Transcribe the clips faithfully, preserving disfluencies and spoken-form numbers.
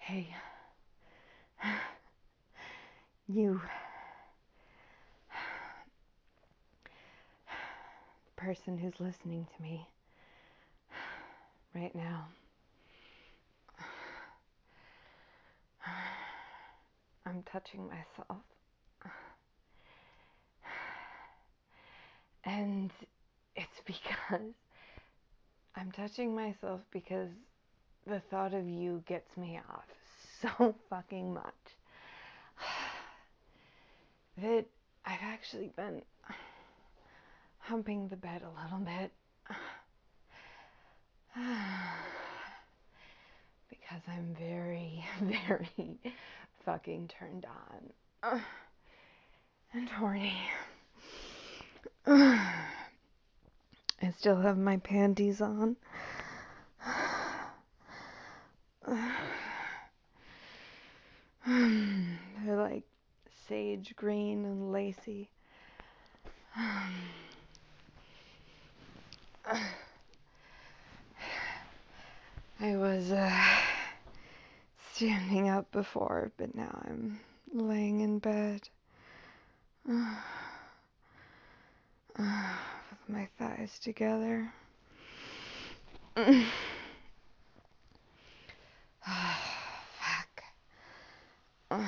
Hey, you person who's listening to me right now. I'm touching myself. And it's because I'm touching myself because the thought of you gets me off so fucking much that I've actually been humping the bed a little bit because I'm very, very fucking turned on and horny. I still have my panties on. They're like sage green and lacy. I was uh, standing up before, but now I'm laying in bed uh, uh, with my thighs together. Fuck. Uh,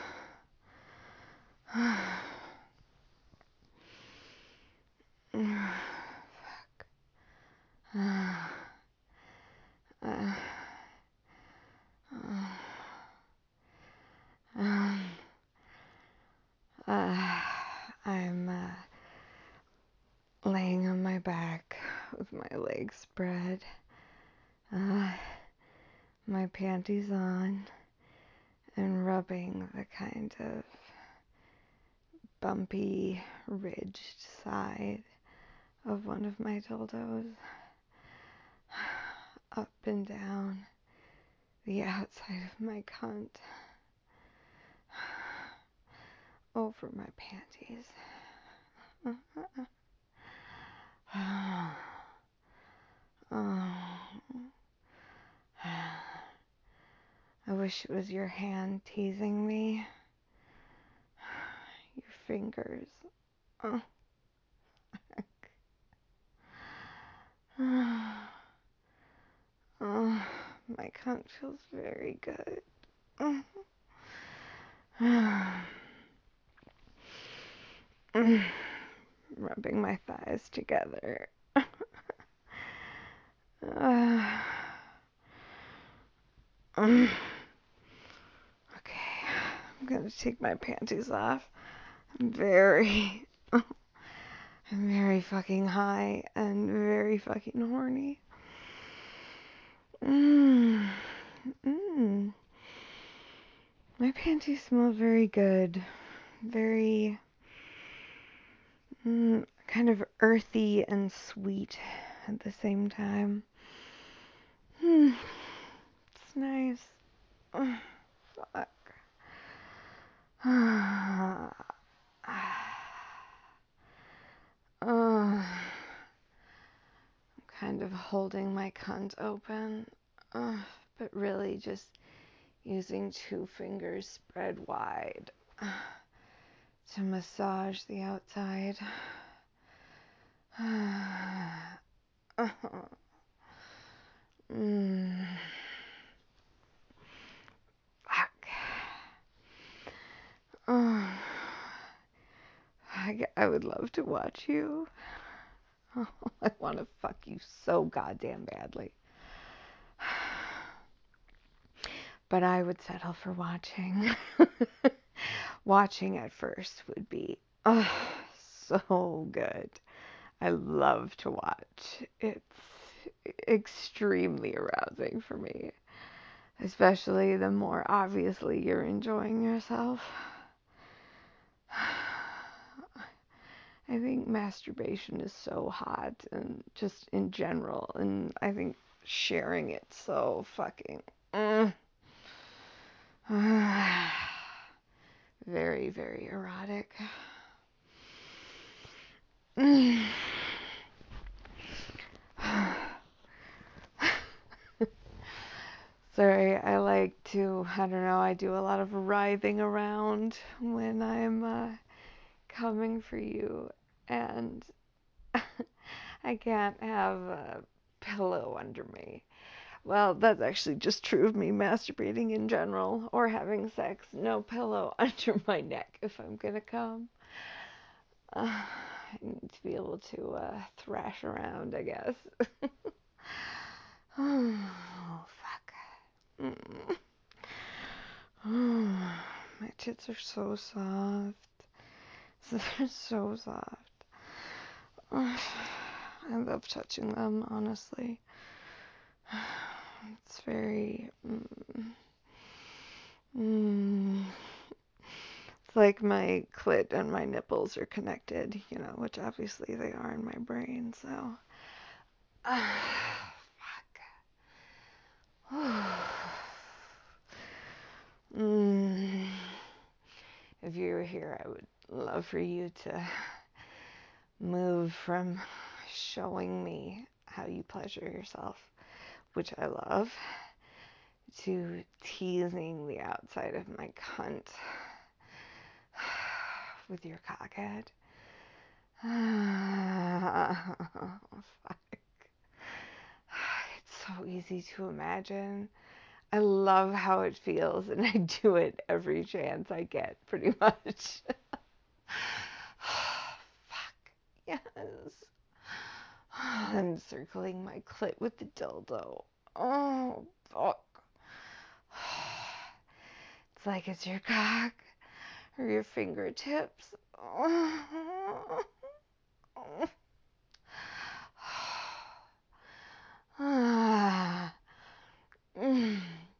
Fuck. Uh, uh, um, uh, I'm uh, laying on my back with my legs spread, uh, my panties on, and rubbing the kind of bumpy, ridged side of one of my dildos, up and down the outside of my cunt, over my panties. Oh. I wish it was your hand teasing me. Your fingers. Oh. Oh, my cunt feels very good. Rubbing my thighs together. uh, um, okay, I'm gonna take my panties off. I'm very, I'm very fucking high and very fucking horny. Mmm. Mmm. My panties smell very good. Very, mm, kind of earthy and sweet at the same time. Hmm. It's nice. Oh, fuck. Oh. I'm kind of holding my cunt open, uh, but really just using two fingers spread wide uh, to massage the outside. uh, mm. Fuck. Oh. I, I would love to watch you. Oh, I want to fuck you so goddamn badly. But I would settle for watching. Watching at first would be oh, so good. I love to watch. It's extremely arousing for me, especially the more obviously you're enjoying yourself. I think masturbation is so hot, and just in general, and I think sharing it so fucking mm, very, very erotic. Sorry, I like like to, I don't know, I do a lot of writhing around when I'm uh, coming for you, and I can't have a pillow under me. Well, that's actually just true of me masturbating in general or having sex. No pillow under my neck if I'm gonna come. Uh, I need to be able to uh, thrash around, I guess. Oh, fuck. Mm. Oh, my tits are so soft. They're so soft. Oh, I love touching them, honestly. It's very. Mm, mm, it's like my clit and my nipples are connected, you know, which obviously they are in my brain, so. Uh, fuck. mm. If you were here, I would love for you to move from showing me how you pleasure yourself, which I love, to teasing the outside of my cunt with your cockhead. Oh, fuck. It's so easy to imagine. I love how it feels, and I do it every chance I get, pretty much. Fuck. Yes. I'm circling my clit with the dildo. Oh, fuck. It's like it's your cock or your fingertips. Oh. Ah. Mm.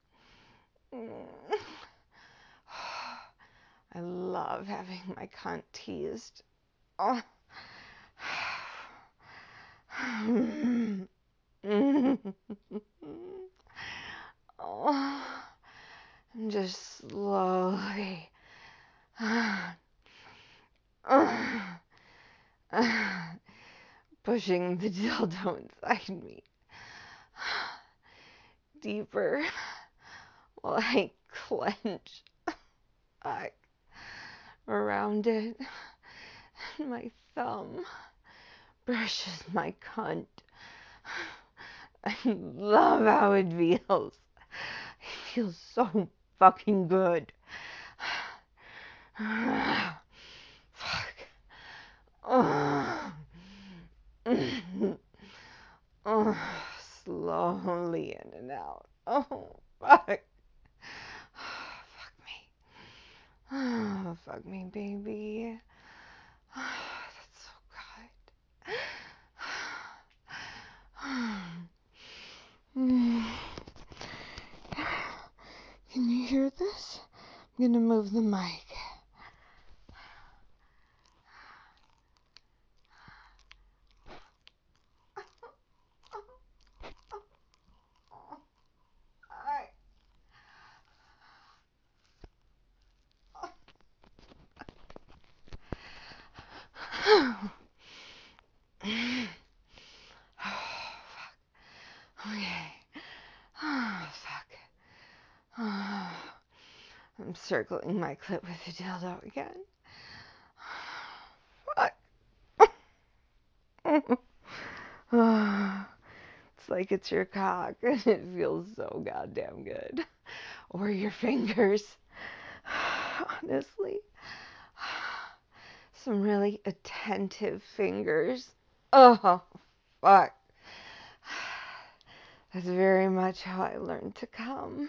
I love having my cunt teased. Oh. Oh. And just slowly pushing the dildo inside me deeper while I clench back around it. And my thumb brushes my cunt. I love how it feels. It feels so fucking good. Fuck. Oh. Oh, slowly in and out. Oh, fuck. Fuck me. Oh, fuck me, baby. Oh, that's so good. Can you hear this? I'm gonna move the mic. Oh, fuck. Okay. Oh, fuck. Oh, I'm circling my clit with the dildo again. Fuck. Oh, it's like it's your cock and it feels so goddamn good. Or your fingers. Honestly. Some really attentive fingers. Oh, fuck. That's very much how I learned to come.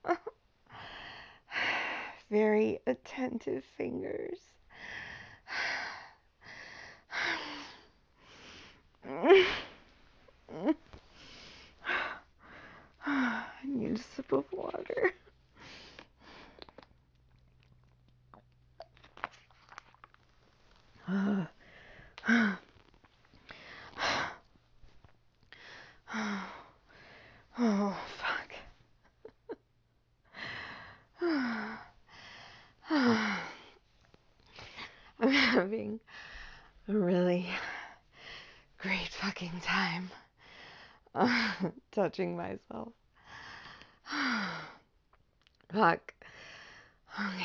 Very attentive fingers. I need a sip of water. Oh, fuck. I'm having a really great fucking time uh, touching myself. Fuck. Okay.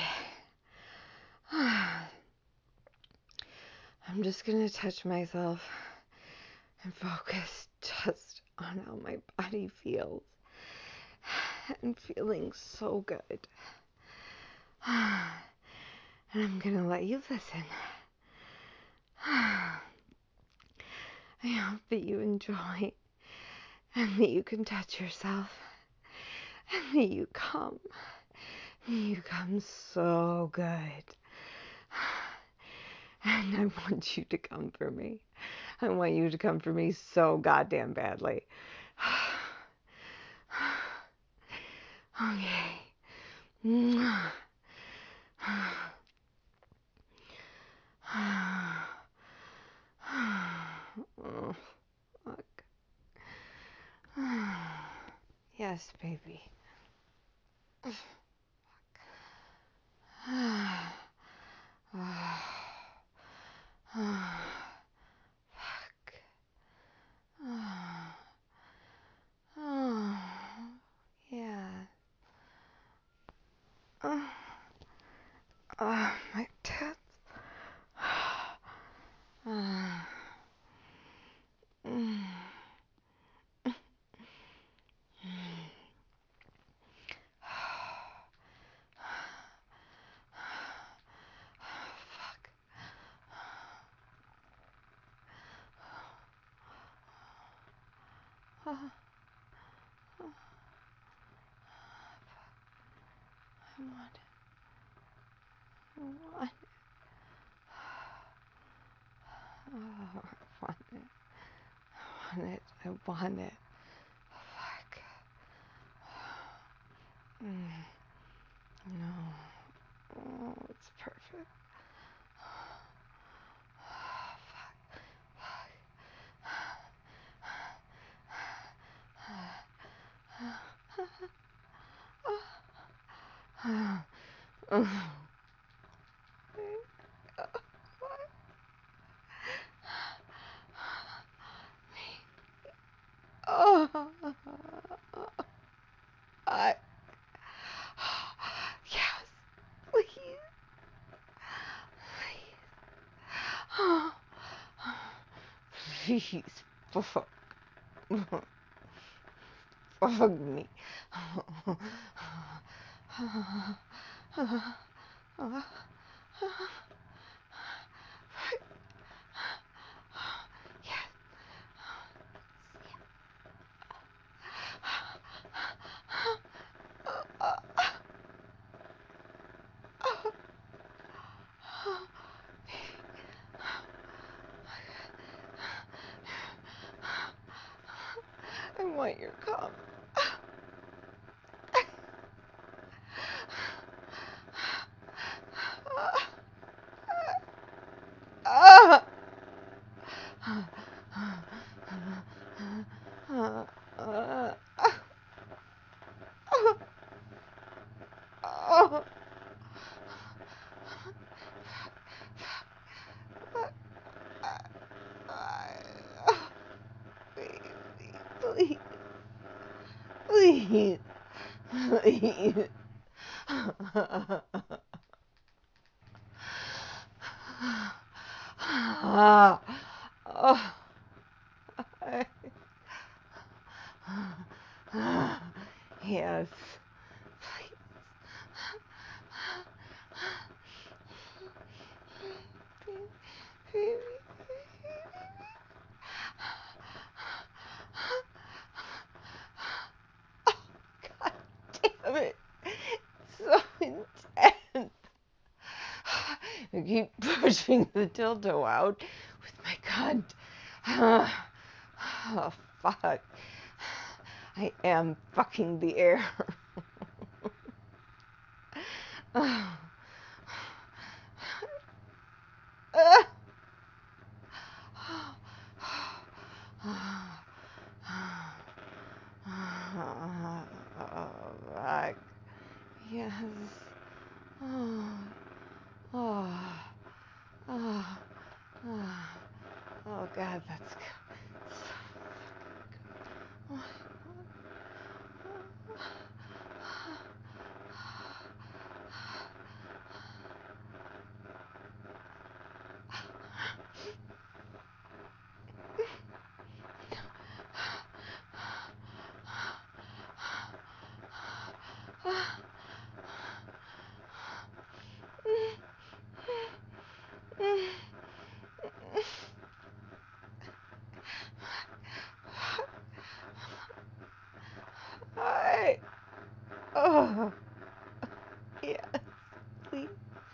I'm just gonna touch myself and focus just on how my body feels. And feeling so good. And I'm gonna let you listen. I hope that you enjoy and that you can touch yourself and that you come. You come so good. And I want you to come for me. I want you to come for me so goddamn badly. Okay. Oh, fuck. Yes, baby. Fuck. Oh, yeah. Oh, oh my tits. Mm. Fuck. Oh, oh, I want it. I want it. Oh, I want it. I want it. I want it. Fuck. Mm. No. Oh, it's perfect. Oh, I, yes, please, please, please, fuck, fuck me. I want your cum. Ah! Please, please, please. Ah, oh, yes, please. God damn it. So intense. I keep pushing the dildo out with my cunt. Oh, fuck. I am fucking the air. Oh. Oh, fuck. Yes. Oh. Oh. Oh. Oh. Oh, God, that's good. So fucking good. Oh, my God. I, oh, yes, please.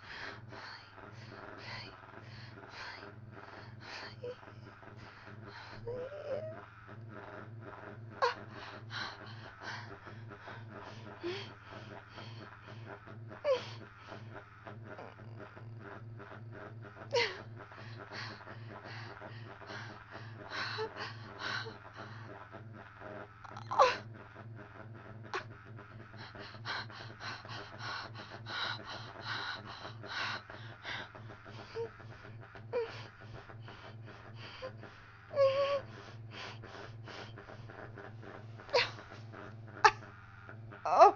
Oh.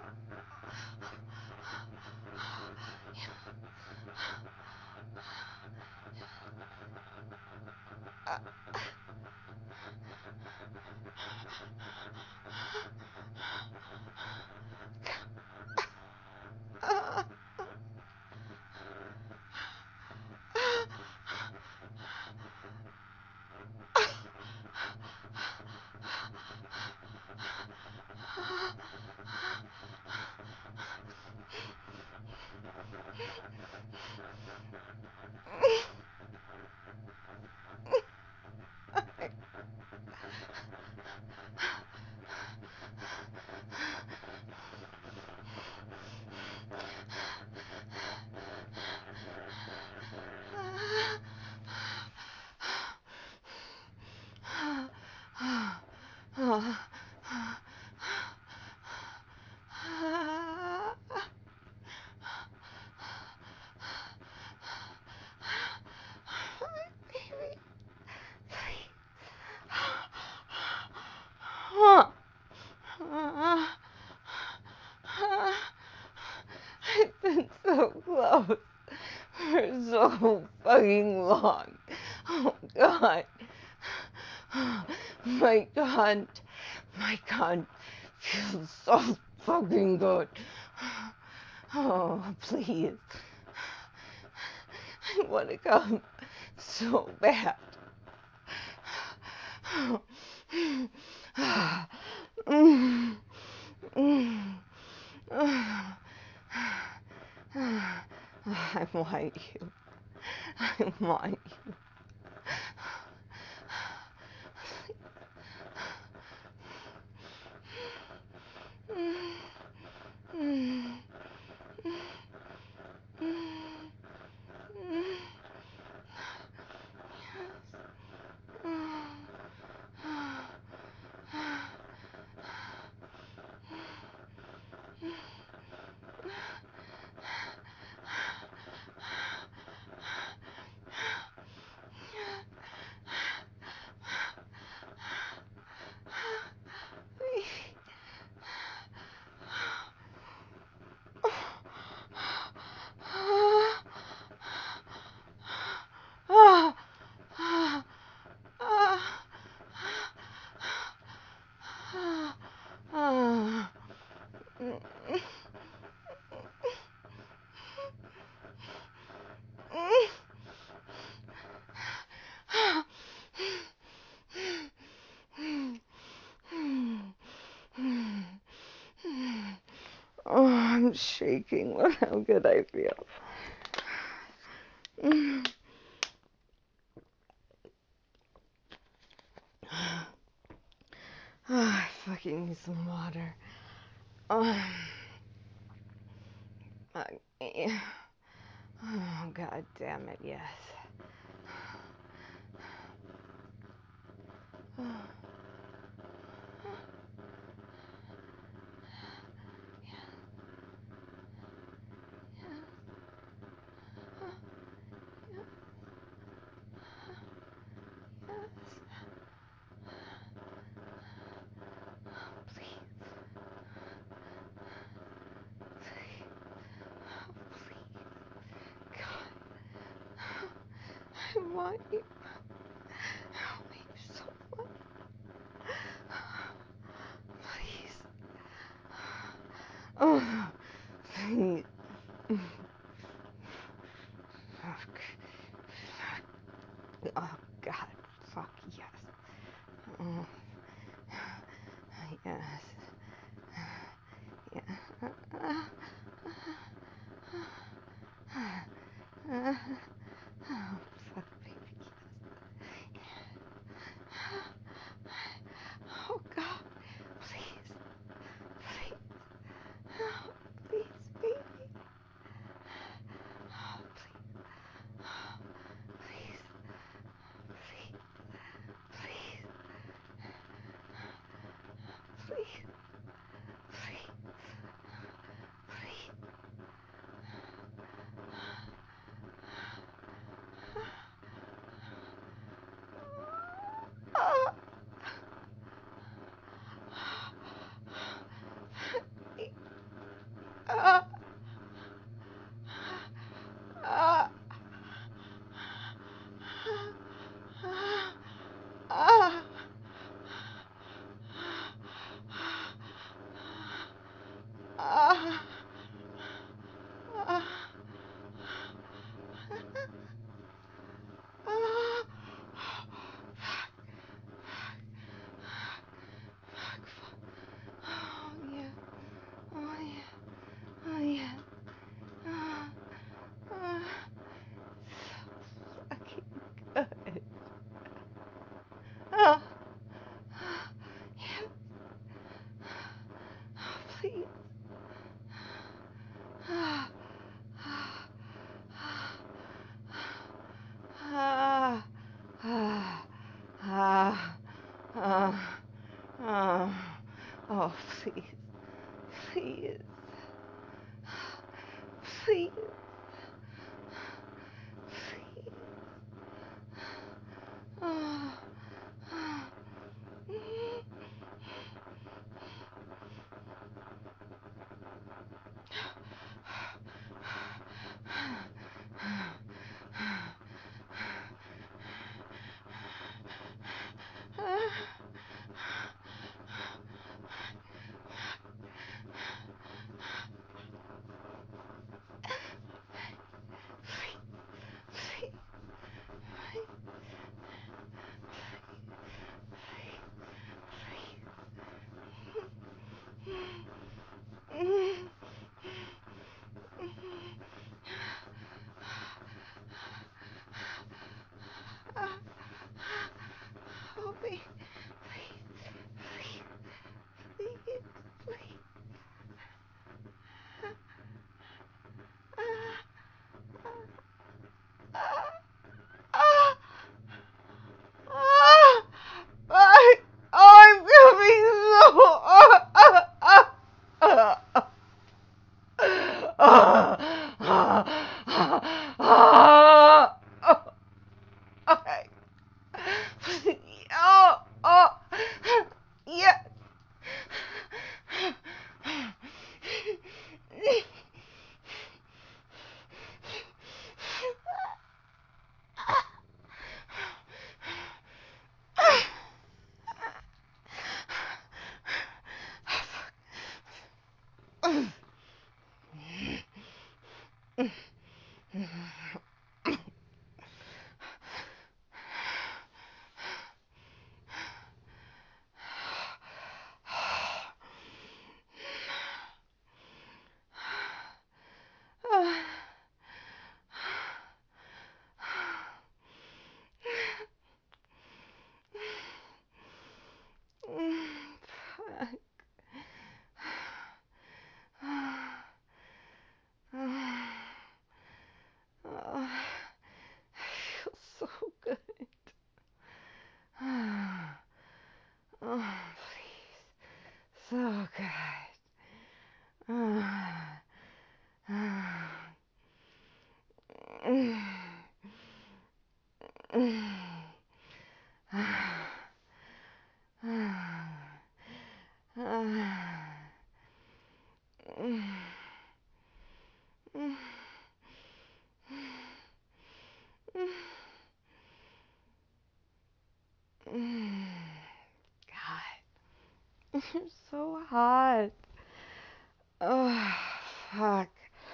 It's been so close for so fucking long. Oh God. My cunt. My cunt feels so fucking good. Oh, please. I want to come so bad. I want you. I want you. Oh, I'm shaking. Look how good I feel. Oh, I fucking need some water. Oh, uh, oh God damn it, yes. I want you. I want you so much. Please. Oh. Please. Oh, God. Fuck, yes. Oh, yes. Yeah. Oh, fuck, baby. Oh, God. Please. Please. Oh, please, baby. Oh, please. Oh, please. Please. Please. Please. Please. Please. Oh. Ah. Ah. Ah. Ah. Ah. Ah. Fuck, fuck. Oh, yeah. Oh, yeah. Oh, yeah. Ah. Ah. So fucking good. Ah. Ah. Yeah. Oh, please. Ah. Ah. Ah. Ah. Ah. Ah. Ah. Oh, please. Please. Please. Please. Ah. Ah. Help me. Please. Please. Please. Please. Ah. Ah. Ah. Ah. Ah. Oh, I'm feeling so. Ah. Ah. Ah. Ah. Ah. Ah. Ah. Ah. Okay. Oh, oh, yeah. Oh, I feel so good. Oh, please. So good. Ah. Ah. Mm. Mm. Ah. Ah. Ah. Mm. Mm. Mm. Mm. God, you're so hot. Oh, fuck.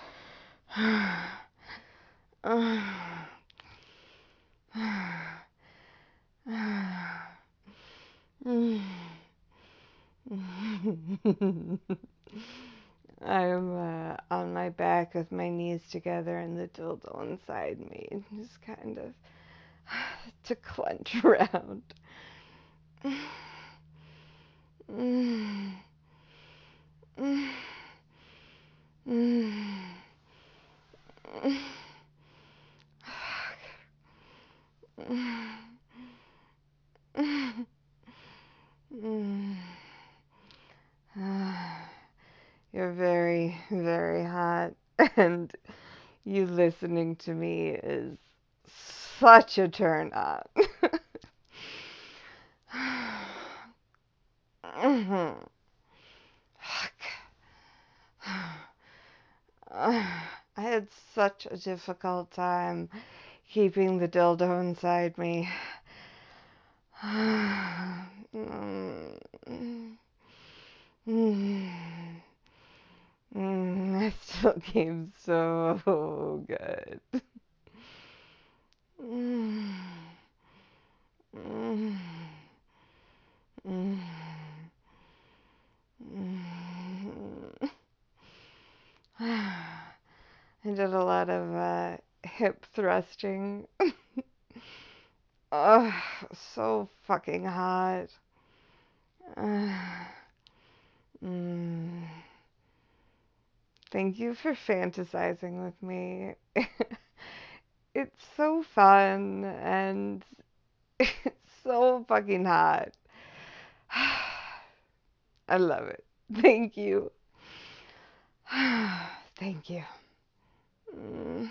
I'm uh, on my back with my knees together and the dildo inside me, just kind of to clench around. You're very, very hot, and you listening to me is such a turn on. I had such a difficult time keeping the dildo inside me. That still came so good. I did a lot of uh, hip thrusting. Oh, so fucking hot. Mm. Thank you for fantasizing with me. It's so fun and it's so fucking hot. I love it. Thank you. Thank you. Mm.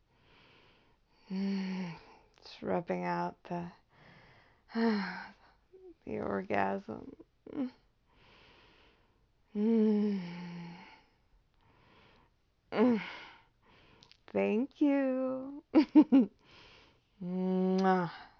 Mm. Just rubbing out the the orgasm. Mm. Mm. Thank you. Mwah.